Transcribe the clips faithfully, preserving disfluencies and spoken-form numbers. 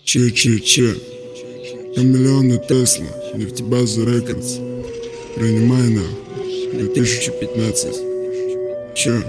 Че-че-че, Хамелеон и Тесла, Нефтебаза Рекордс. Принимай на две тысячи пятнадцать. Че?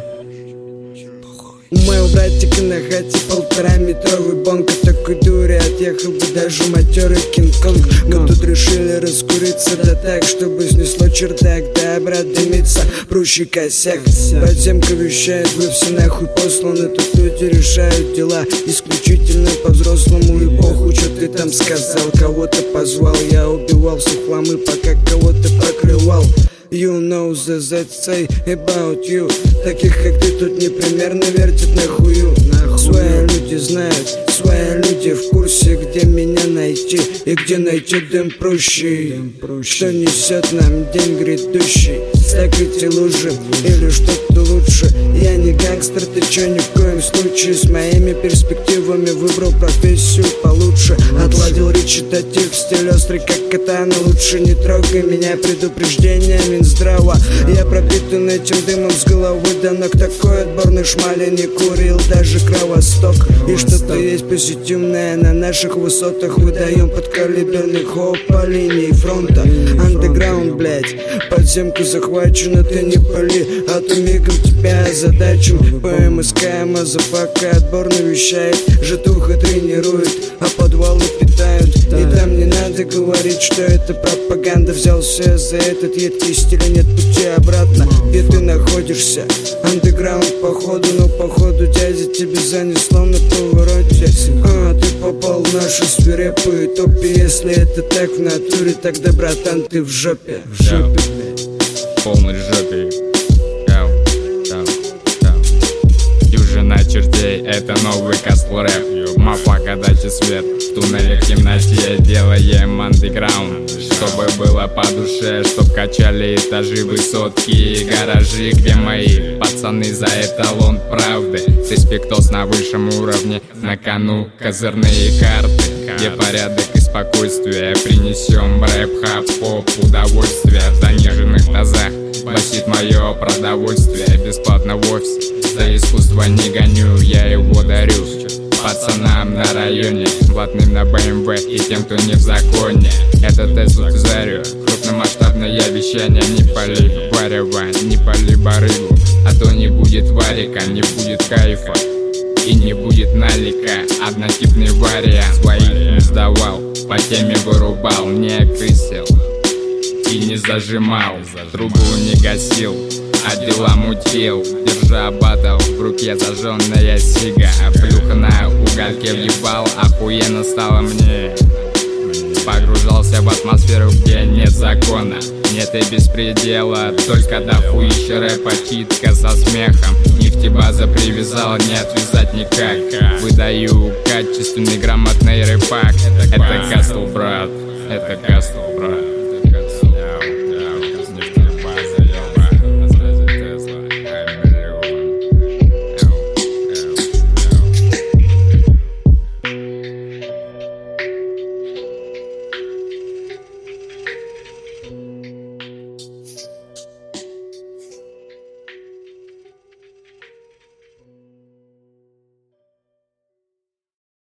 У моего братика на хате полтора метровый бонг. От такой дури отъехал бы даже матерый Кинг-Конг. Мы тут решили раскуриться, да так, чтобы снесло чердак. Да, брат, дымится, прущий косяк. Подземка вещает, вы все нахуй посланы. Тут люди решают дела исключительно по-взрослому. И похуй, что ты там сказал, кого-то позвал. Я убивал все хламы, пока кого-то покрывал. You know the that say about you. Таких как ты тут непримерно вертят на хую. Свои люди знают, свои люди в курсе, где меня найти и где найти дым проще. Что несет нам день грядущий? Закрыть лужи или что-то лучше? Я не гангстер, ты чё, ни в коем случае. С моими перспективами выбрал профессию получше. Отладил речитатив, стиль острый как катана. Лучше не трогай меня, предупреждение Минздрава. Я пропитан этим дымом с головы до ног. Такой отборный шмали не курил даже Кровосток. И что-то есть позитивное на наших высотах. Выдаем подкалиберный хоп по линии фронта. Андеграунд, блять, подземка захвачена, ты не пали, а то мигом тебя озадачим. ПМСК, мазафака отборно вещает, житуха тренирует, а подвалы питают. И там не надо говорить, что это пропаганда. Взялся за этот едкий стиль, нет пути обратно. Где ты находишься? Андеграунд походу, но походу дядя тебе занесло на повороте. А, ты попал в наши свирепые топи. Если это так в натуре, тогда, братан, ты в жопе. В жопе, блядь. Полной жопе. Гау, гау, гау. Дюжина чертей, это новый кастл рэп. Мафака, дача свет, в туннеле в темноте делаем андеграунд. Чтобы было по душе, чтоб качали этажи, высотки и гаражи, где мои пацаны за эталон правды. Респектос на высшем уровне, на кону козырные карты, где порядок и спокойствие. Принесем рэп, хап-хоп, удовольствие. В заниженных тазах басит мое продовольствие. Бесплатно в офис, за искусство не гоню, я его дарю пацанам на районе, блатным на бэ эм вэ и тем, кто не в законе. Это Теслу Зарю, крупномасштабное вещание. Не пали варево, не пали барыгу, а то не будет варика, не будет кайфа и не будет налика. Однотипный вариант, своих не сдавал, по теме вырубал, не крысил и не зажимал, трубу не гасил, а дела мутил, держа батл в руке зажженная сига. Плюха на угольке въебал, охуенно стало мне. Погружался в атмосферу, где нет закона, нет и беспредела, только дохуища рэпа, читка со смехом. Нефтебаза привязала, не отвязать никак. Выдаю качественный грамотный рэпак. Это кастл, брат, это кастл, брат.